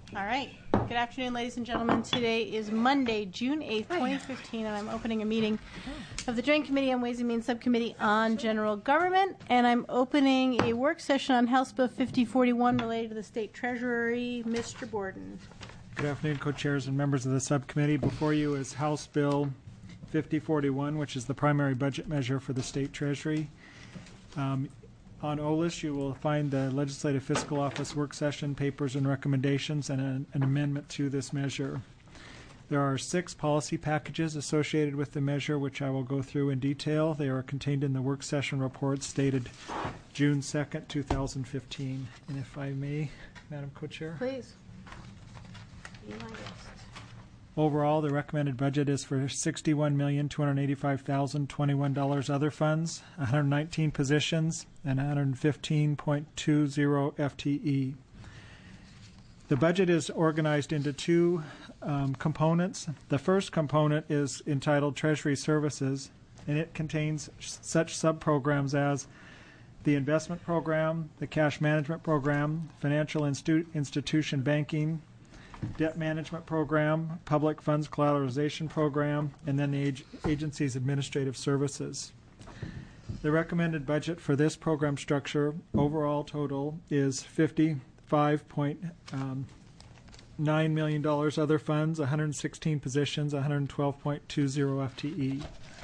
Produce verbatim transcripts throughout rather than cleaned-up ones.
All right. Good afternoon, ladies and gentlemen. Today is Monday, June eighth, twenty fifteen, and I'm opening a meeting of the Joint Committee on Ways and Means Subcommittee on General Government, and I'm opening a work session on House Bill fifty forty-one related to the State Treasury. Mister Borden. Good afternoon, co-chairs and members of the subcommittee. Before you is House Bill fifty forty-one, which is the primary budget measure for the State Treasury. Um, On O L I S, you will find the Legislative Fiscal Office work session papers and recommendations and an, an amendment to this measure. There are six policy packages associated with the measure, which I will go through in detail. They are contained in the work session reports dated June second, two thousand fifteen. And if I may, Madam Co-Chair. Please. Be my guest. Overall, the recommended budget is for sixty-one million, two hundred eighty-five thousand, twenty-one dollars other funds, one hundred nineteen positions, and one hundred fifteen point two zero F T E. The budget is organized into two um, components. The first component is entitled Treasury Services, and it contains such subprograms as the Investment Program, the Cash Management Program, Financial Instu- Institution Banking, Debt Management Program, Public Funds Collateralization Program, and then the ag- agency's administrative services. The recommended budget for this program structure overall total is fifty-five point nine million dollars other funds, one hundred sixteen positions, one hundred twelve point two zero F T E.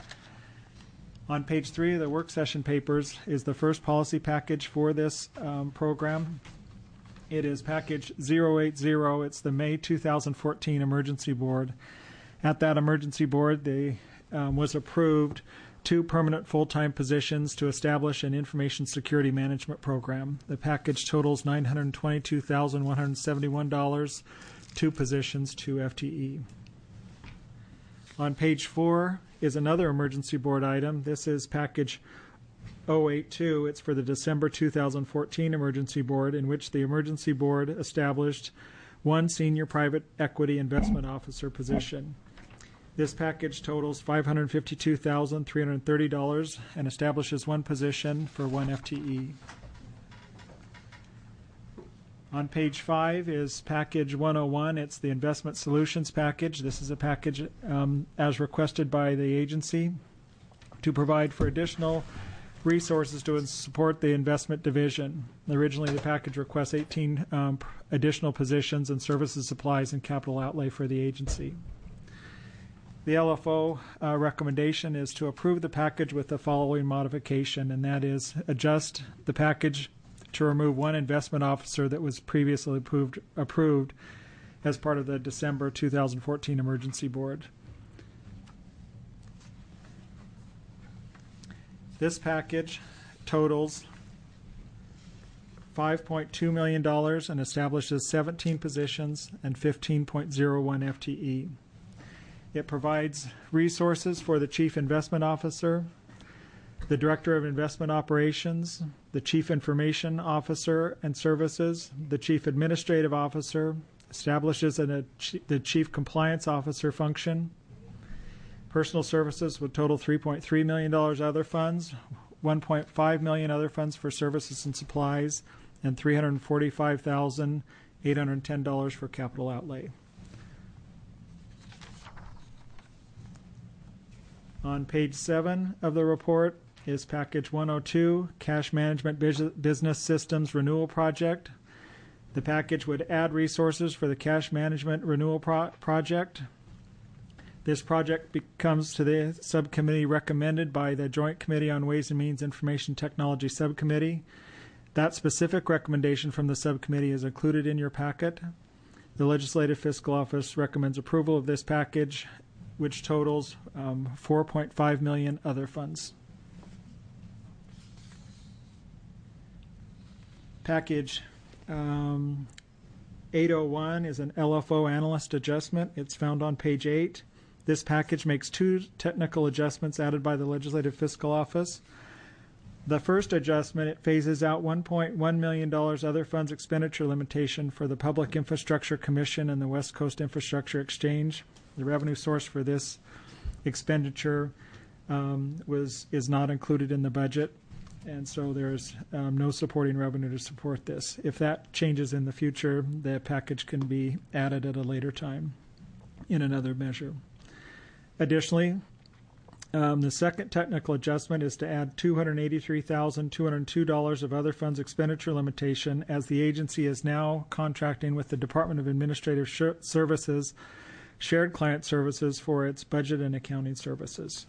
On page three of the work session papers is the first policy package for this um, program. It is package zero eight zero. It's the May two thousand fourteen Emergency Board. At that Emergency Board, they um, was approved two permanent full-time positions to establish an information security management program. The package totals nine hundred twenty-two thousand one hundred seventy-one dollars, two positions, two F T E. On page four is another Emergency Board item. This is package oh eight two. It's for the December two thousand fourteen Emergency Board, in which the Emergency Board established one senior private equity investment officer position. This package totals five hundred fifty-two thousand three hundred thirty dollars and establishes one position for one F T E. On page five is package one oh one. It's the Investment Solutions package. This is a package um, as requested by the agency to provide for additional resources to support the investment division. Originally, the package requests eighteen um, additional positions and services, supplies, and capital outlay for the agency. The L F O uh, recommendation is to approve the package with the following modification, and that is adjust the package to remove one investment officer that was previously approved, approved as part of the December two thousand fourteen Emergency Board. This package totals five point two million dollars and establishes seventeen positions and fifteen point zero one F T E. It provides resources for the Chief Investment Officer, the Director of Investment Operations, the Chief Information Officer and Services, the Chief Administrative Officer, establishes an, a, the Chief Compliance Officer function. Personal services would total three point three million dollars other funds, one point five million dollars other funds for services and supplies, and three hundred forty-five thousand eight hundred ten dollars for capital outlay. On page seven of the report is package one oh two, Cash Management Business Systems Renewal Project. The package would add resources for the Cash Management Renewal pro- Project. This project becomes to the subcommittee recommended by the Joint Committee on Ways and Means Information Technology Subcommittee. That specific recommendation from the subcommittee is included in your packet. The Legislative Fiscal Office recommends approval of this package, which totals um, four point five million dollars other funds. Package um, eight oh one is an L F O analyst adjustment. It's found on page eight. This package makes two technical adjustments added by the Legislative Fiscal Office. The first adjustment, it phases out one point one million dollars other funds expenditure limitation for the Public Infrastructure Commission and the West Coast Infrastructure Exchange. The revenue source for this expenditure um, was is not included in the budget. and so there's um, no supporting revenue to support this. If that changes in the future, the package can be added at a later time in another measure. Additionally, um, the second technical adjustment is to add two hundred eighty-three thousand two hundred two dollars of other funds expenditure limitation, as the agency is now contracting with the Department of Administrative Sh- Services Shared Client Services for its budget and accounting services.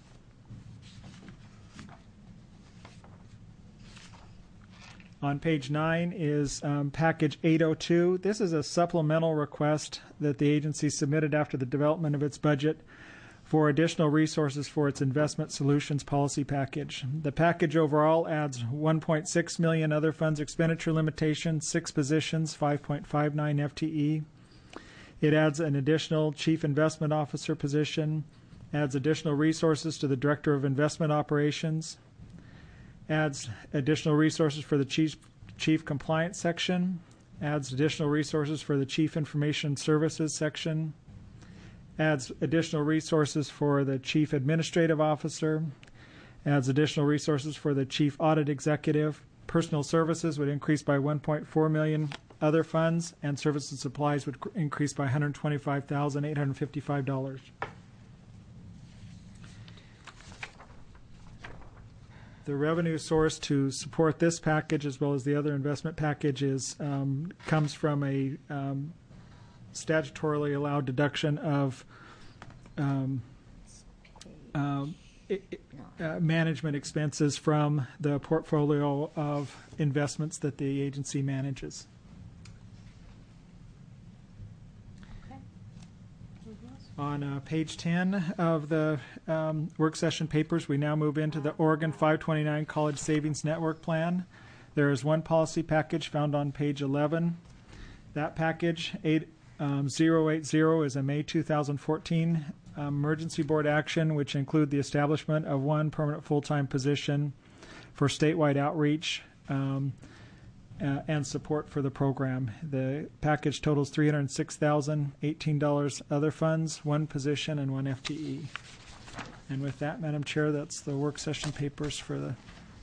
On page nine is um, package eight oh two. This is a supplemental request that the agency submitted after the development of its budget for additional resources for its investment solutions policy package. The package overall adds one point six million dollars other funds expenditure limitation, six positions, five point five nine F T E. It adds an additional chief investment officer position, adds additional resources to the director of investment operations, adds additional resources for the chief chief compliance section, adds additional resources for the chief information services section, adds additional resources for the chief administrative officer, adds additional resources for the chief audit executive. Personal services would increase by one point four million dollars. Other funds and services and supplies would increase by one hundred twenty-five thousand eight hundred fifty-five dollars. The revenue source to support this package, as well as the other investment packages, um, comes from a um, statutorily allowed deduction of um, um, it, it, uh, management expenses from the portfolio of investments that the agency manages. On uh, page ten of the um, work session papers, we now move into the Oregon five twenty-nine College Savings Network Plan. There is one policy package found on page eleven. That package, eight, um, zero eight zero, is a May two thousand fourteen um, emergency board action, which include the establishment of one permanent full-time position for statewide outreach um, Uh, and support for the program. The package totals three hundred six thousand eighteen dollars other funds, one position, and one F T E. And with that, Madam Chair, that's the work session papers for the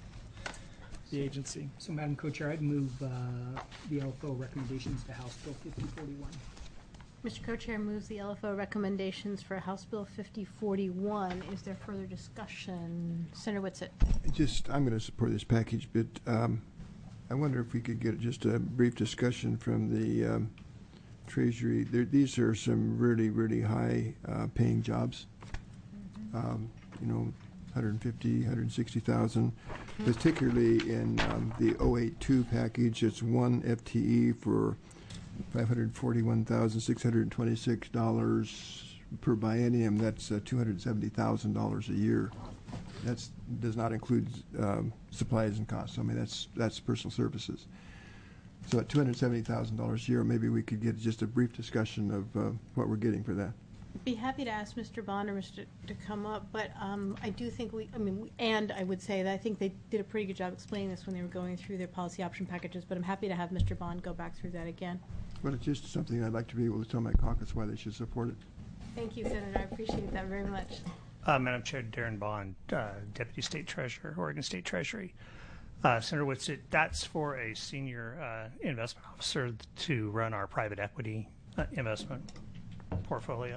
the agency. So, Madam Co-Chair, I'd move uh, the L F O recommendations to House Bill fifty forty-one. Mister Co-Chair moves the L F O recommendations for House Bill fifty forty-one. Is there further discussion? Senator Whitsitt. Just, I'm going to support this package, but um, I wonder if we could get just a brief discussion from the um, Treasury. There, these are some really, really high uh, paying jobs. Mm-hmm. um, you know, one hundred fifty, one hundred sixty thousand. Mm-hmm. Particularly in um, the oh eight two package, it's one F T E for five hundred forty-one thousand six hundred twenty-six dollars per biennium. That's uh, two hundred seventy thousand dollars a year. That does not include um, supplies and costs. I mean, that's that's personal services. So at two hundred seventy thousand dollars a year, maybe we could get just a brief discussion of uh, what we're getting for that. Be happy to ask Mister Bond or Mister to come up, but um, I do think we, I mean, we, and I would say that I think they did a pretty good job explaining this when they were going through their policy option packages, but I'm happy to have Mister Bond go back through that again. Well, it's just something I'd like to be able to tell my caucus why they should support it. Thank you, Senator. I appreciate that very much. Uh, Madam Chair, Darren Bond, uh, Deputy State Treasurer, Oregon State Treasury. Uh, Senator Whitsitt, that's for a senior uh, investment officer to run our private equity uh, investment portfolio.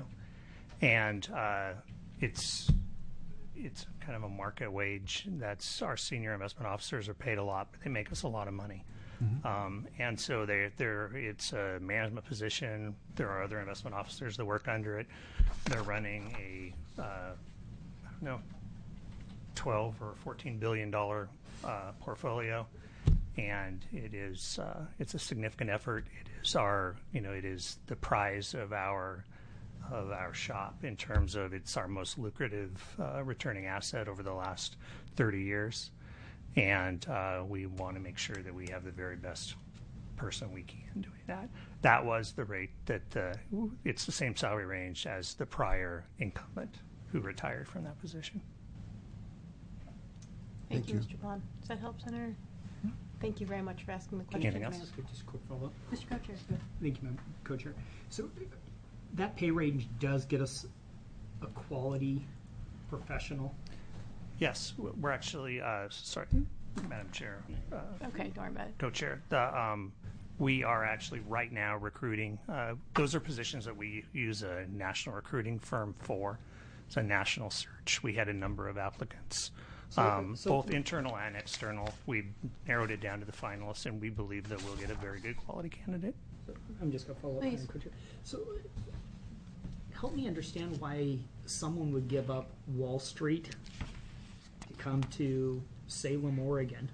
And uh, it's it's kind of a market wage. That's our senior investment officers are paid a lot, but they make us a lot of money. Mm-hmm. Um, and so they they're it's a management position. There are other investment officers that work under it. They're running a uh, I don't know twelve or fourteen billion dollar uh, portfolio, and it is uh, it's a significant effort. It is our you know it is the prize of our of our shop in terms of it's our most lucrative uh, returning asset over the last thirty years. And uh, we want to make sure that we have the very best person we can doing that. That was the rate that uh, it's the same salary range as the prior incumbent who retired from that position. Thank, Thank you, you, Mister Bond. Does that help, Senator? Mm-hmm. Thank you very much for asking the question. Anything else? Can I ask just a quick follow-up? Mister Co-Chair. Thank you, Madam Co-Chair. So that pay range does get us a quality professional. Yes, we're actually uh, sorry. Madam Chair, uh, Okay, don't worry about it. Co-Chair, the, um, we are actually right now recruiting. Uh, those are positions that we use a national recruiting firm for. It's a national search. We had a number of applicants, So- um, so- both internal and external. We narrowed it down to the finalists, and we believe that we'll get a very good quality candidate. I'm just going to follow up. Please. Madam Co-Chair. So, help me understand why someone would give up Wall Street to come to Salem, Oregon,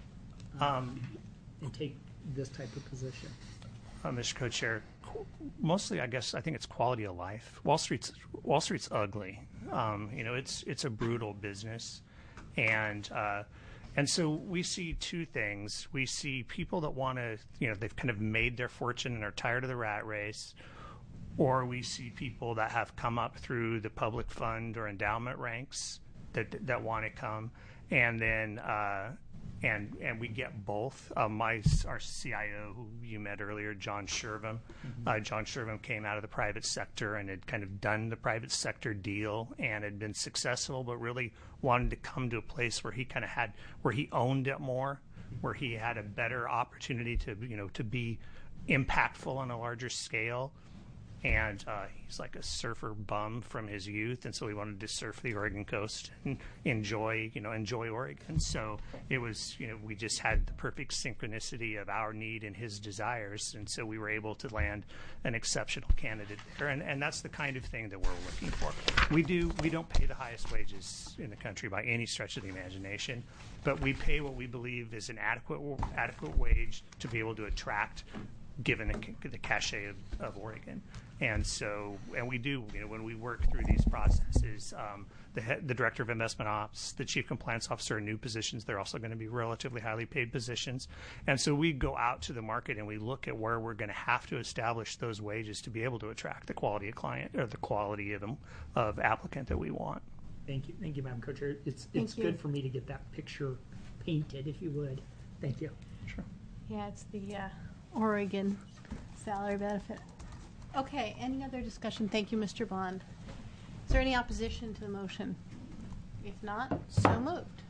Um, and take this type of position. uh, Mister Co-Chair, qu- mostly, I guess, I think it's quality of life. Wall Street's Wall Street's ugly. Um, you know, it's it's a brutal business, and uh, and so we see two things. We see people that want to, you know, they've kind of made their fortune and are tired of the rat race, or we see people that have come up through the public fund or endowment ranks that that want to come, and then. Uh, And and we get both. Uh, my our C I O, who you met earlier, John Shervum, Mm-hmm. uh, John Shervum came out of the private sector and had kind of done the private sector deal and had been successful, but really wanted to come to a place where he kind of had where he owned it more, where he had a better opportunity to you know to be impactful on a larger scale. And uh, he's like a surfer bum from his youth, and so he wanted to surf the Oregon coast and enjoy, you know, enjoy Oregon. So it was, you know, we just had the perfect synchronicity of our need and his desires, and so we were able to land an exceptional candidate there. And, and that's the kind of thing that we're looking for. We do, we don't pay the highest wages in the country by any stretch of the imagination, but we pay what we believe is an adequate adequate wage to be able to attract, given the, the cachet of, of Oregon. And so, and we do, you know, when we work through these processes, um, the, head, the Director of Investment Ops, the Chief Compliance Officer are new positions. They're also going to be relatively highly paid positions. And so we go out to the market and we look at where we're going to have to establish those wages to be able to attract the quality of client or the quality of, of applicant that we want. Thank you. Thank you, Madam Co-Chair. It's, Thank it's you. good for me to get that picture painted, if you would. Thank you. Sure. Yeah, it's the uh, Oregon salary benefit. Okay, any other discussion? Thank you, Mister Bond. Is there any opposition to the motion? If not, so moved.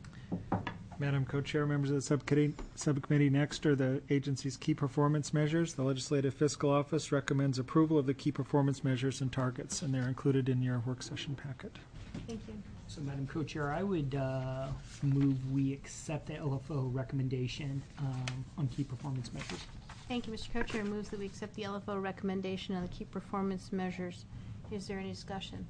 Madam Co-Chair, members of the subcommittee, subcommittee, next are the agency's key performance measures. The Legislative Fiscal Office recommends approval of the key performance measures and targets, and they're included in your work session packet. Thank you. So, Madam Co-Chair, I would uh, move we accept the L F O recommendation um, on key performance measures. Thank you, Mister Co-Chair. Moves that we accept the L F O recommendation on the key performance measures. Is there any discussion?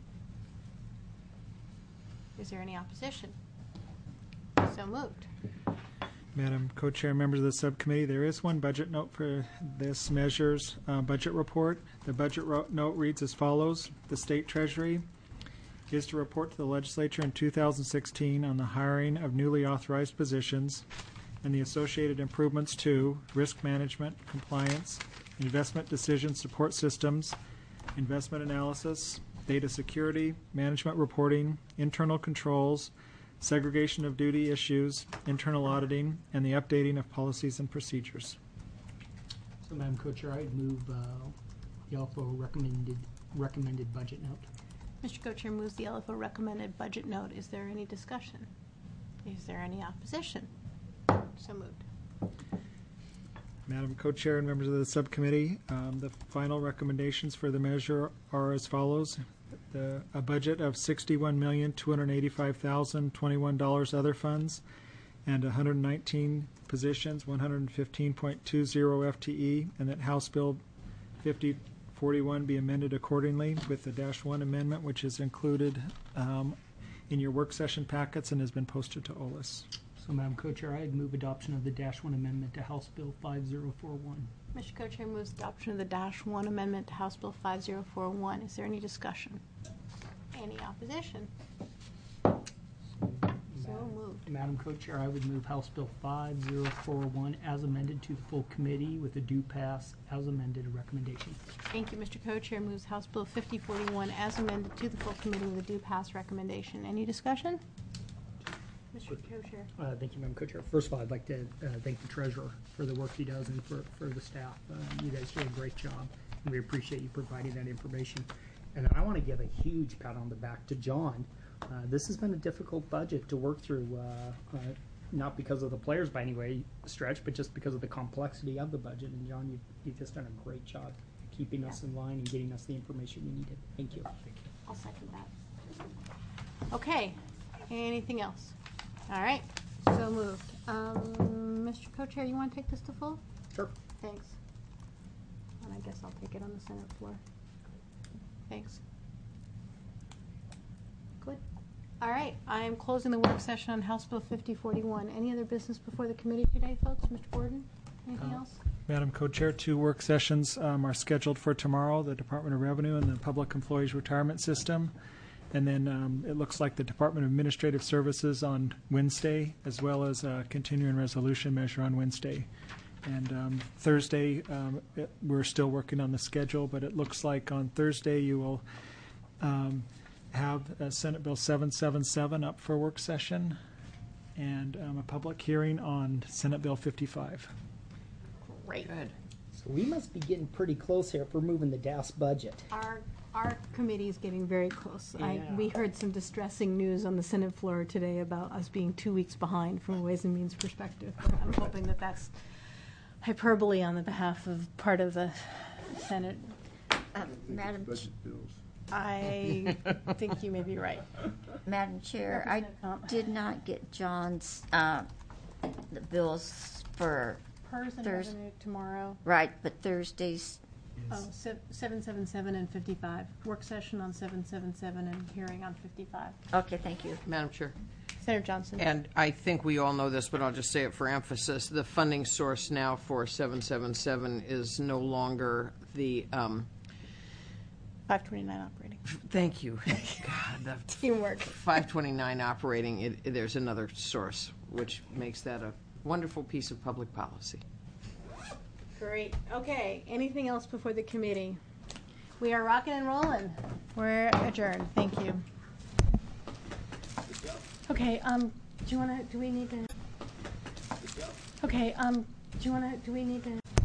Is there any opposition? So moved. Madam Co-Chair, members of the subcommittee, there is one budget note for this measures uh, budget report. The budget ro- note reads as follows. The State Treasury is to report to the legislature in two thousand sixteen on the hiring of newly authorized positions and the associated improvements to risk management, compliance, investment decision support systems, investment analysis, data security, management reporting, internal controls, segregation of duty issues, internal auditing, and the updating of policies and procedures. So, Madam Co-Chair, I'd move uh, the L F O recommended recommended budget note. Mister Co-Chair moves the L F O recommended budget note. Is there any discussion? Is there any opposition? So moved. Madam Co-Chair and members of the subcommittee, um, the final recommendations for the measure are as follows. The, a budget of sixty-one million, two hundred eighty-five thousand, twenty-one dollars other funds, and one hundred nineteen positions, one hundred fifteen point two zero F T E, and that House Bill fifty forty-one be amended accordingly with the dash one amendment, which is included um, in your work session packets and has been posted to O L A S. So, Madam Co-Chair, I'd move adoption of the dash one amendment to House Bill five zero four one. Mister Co-Chair moves adoption of the dash one amendment to House Bill five zero four one. Is there any discussion? Any opposition? So moved. Madam Co-Chair, I would move House Bill five zero four one as amended to the full committee with a due pass as amended recommendation. Thank you, Mister Co-Chair moves House Bill fifty forty-one as amended to the full committee with a due pass recommendation. Any discussion? Mister Co-Chair. Uh, thank you, Madam Co-Chair. First of all, I'd like to uh, thank the treasurer for the work he does and for, for the staff. Uh, you guys do a great job, and we appreciate you providing that information. And I want to give a huge pat on the back to John. Uh, this has been a difficult budget to work through. Uh, uh, not because of the players by any way stretch, but just because of the complexity of the budget. And John, you, you've just done a great job keeping us in line and getting us the information we needed. Thank you. I'll second that. Okay, anything else? All right, so moved. Um, Mister Co-Chair, you want to take this to full? Sure. Thanks. And I guess I'll take it on the Senate floor. Thanks. Good. All right, I am closing the work session on House Bill fifty forty-one. Any other business before the committee today, folks? Mister Borden, anything Uh, else? Madam Co-Chair, two work sessions um, are scheduled for tomorrow, the Department of Revenue and the Public Employees Retirement System. And then um, it looks like the Department of Administrative Services on Wednesday, as well as a continuing resolution measure on Wednesday. And um, Thursday, um, it, we're still working on the schedule, but it looks like on Thursday you will um, have uh, Senate Bill seven seventy-seven up for work session and um, a public hearing on Senate Bill fifty-five. Great. Good. So we must be getting pretty close here if we're moving the D A S budget. Our, our committee is getting very close. I, Yeah. we heard some distressing news on the Senate floor today about us being two weeks behind from a Ways and Means perspective. But I'm hoping that that's hyperbole on the behalf of part of the Senate. Uh, Madam, Ch- Budget bills. I think you may be right. Madam Chair, I Representative Comp. did not get John's, uh, the bills for, PERS and Thurs- revenue tomorrow. right, but Thursdays, Oh, seven seven seven and fifty-five. Work session on seven seven seven and hearing on fifty-five. okay, thank you. Madam Chair. Senator Johnson. And I think we all know this, but I'll just say it for emphasis. The funding source now for seven seven seven is no longer the, um, five twenty-nine operating. thank you. God, the Teamwork. five twenty-nine operating, it, it- there's another source, which makes that a wonderful piece of public policy. Great. Okay. Anything else before the committee? We are rocking and rolling. We're adjourned. Thank you. Okay. Um. Do you want to? Do we need to? Okay. Um. Do you want to? Do we need to?